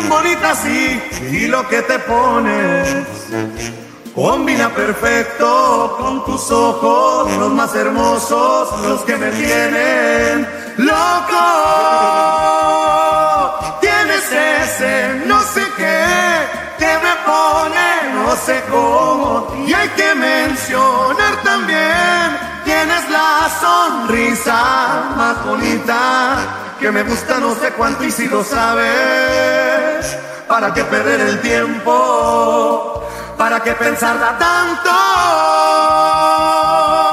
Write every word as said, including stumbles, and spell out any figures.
bien bonita sí, y lo que te pones combina perfecto con tus ojos, los más hermosos, los que me tienen loco. Tienes ese no sé qué que me pone no sé cómo, y hay que mencionar también, tienes la sonrisa más bonita que me gusta no sé cuánto, y si lo sabes, ¿para qué perder el tiempo? ¿Para qué pensarla tanto?